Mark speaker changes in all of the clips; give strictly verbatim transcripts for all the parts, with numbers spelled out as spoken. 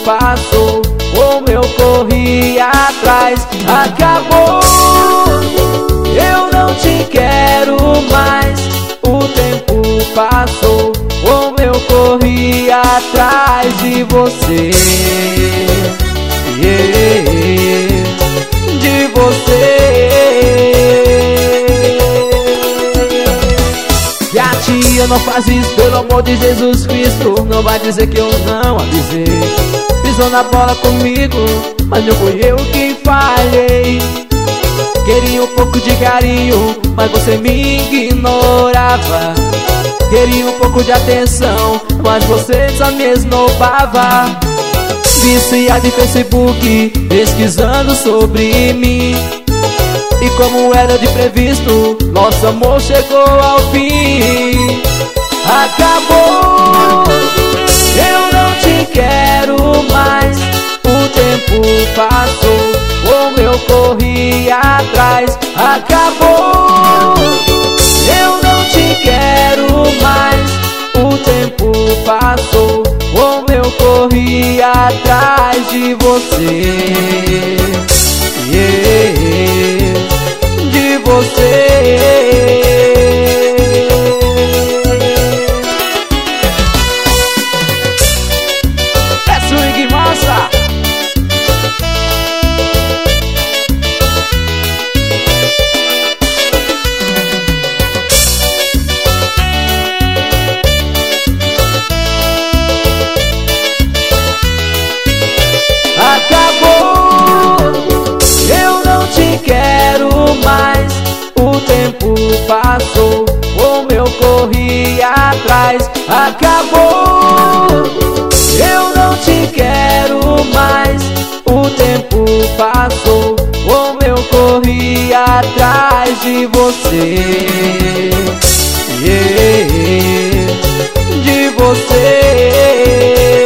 Speaker 1: passou, como eu corri atrás, acabou. Eu não te quero mais. O tempo passou, como eu corri atrás de você, yeah, de você. Gatinha, não faz isso, pelo amor de Jesus Cristo. Não vai dizer que eu não avisei. Pisou na bola comigo, mas não fui eu que falhei. Queria um pouco de carinho, mas você me ignorava. Queria um pouco de atenção, mas você só me esnobava. Viciado em Facebook, pesquisando sobre mim. E como era de previsto, nosso amor chegou ao fim. Acabou, eu não te quero mais. O tempo passou, como eu corri atrás, acabou. Eu não te quero mais. O tempo passou, como eu corri atrás de você, yeah, de você. É swing massa. Acabou, eu não te quero mais. O tempo passou, como eu corri atrás, acabou. Eu não te quero mais. O tempo passou, como eu corri atrás de você, yeah, de você.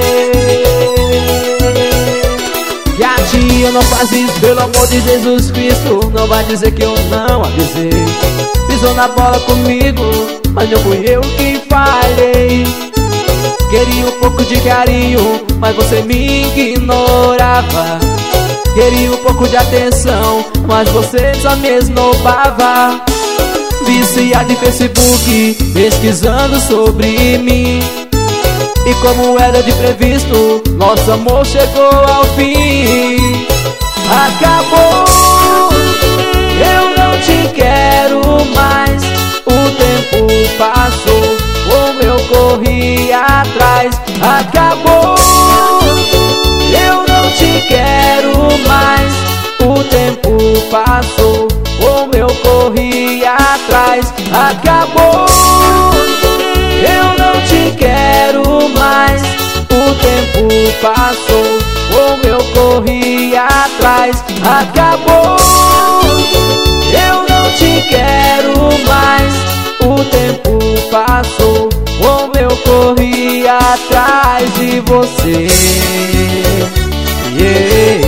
Speaker 1: Gatinha, não faz isso, pelo amor de Jesus Cristo. Não vai dizer que eu não avisei. Pisou na bola comigo, mas não fui eu que falhei. Queria um pouco de carinho, mas você me ignorava. Queria um pouco de atenção, mas você só me esnobava. Viciado em Facebook, pesquisando sobre mim. E como era de previsto, nosso amor chegou ao fim. Acabou, eu não te quero mais. O tempo passou, como eu corri atrás, acabou. Eu não te quero mais. O tempo passou, como eu corri atrás, acabou. Eu não te quero mais. O tempo passou, como eu corri atrás, acabou. Eu não te quero mais. O tempo passou, como eu corri atrás de você, yeah.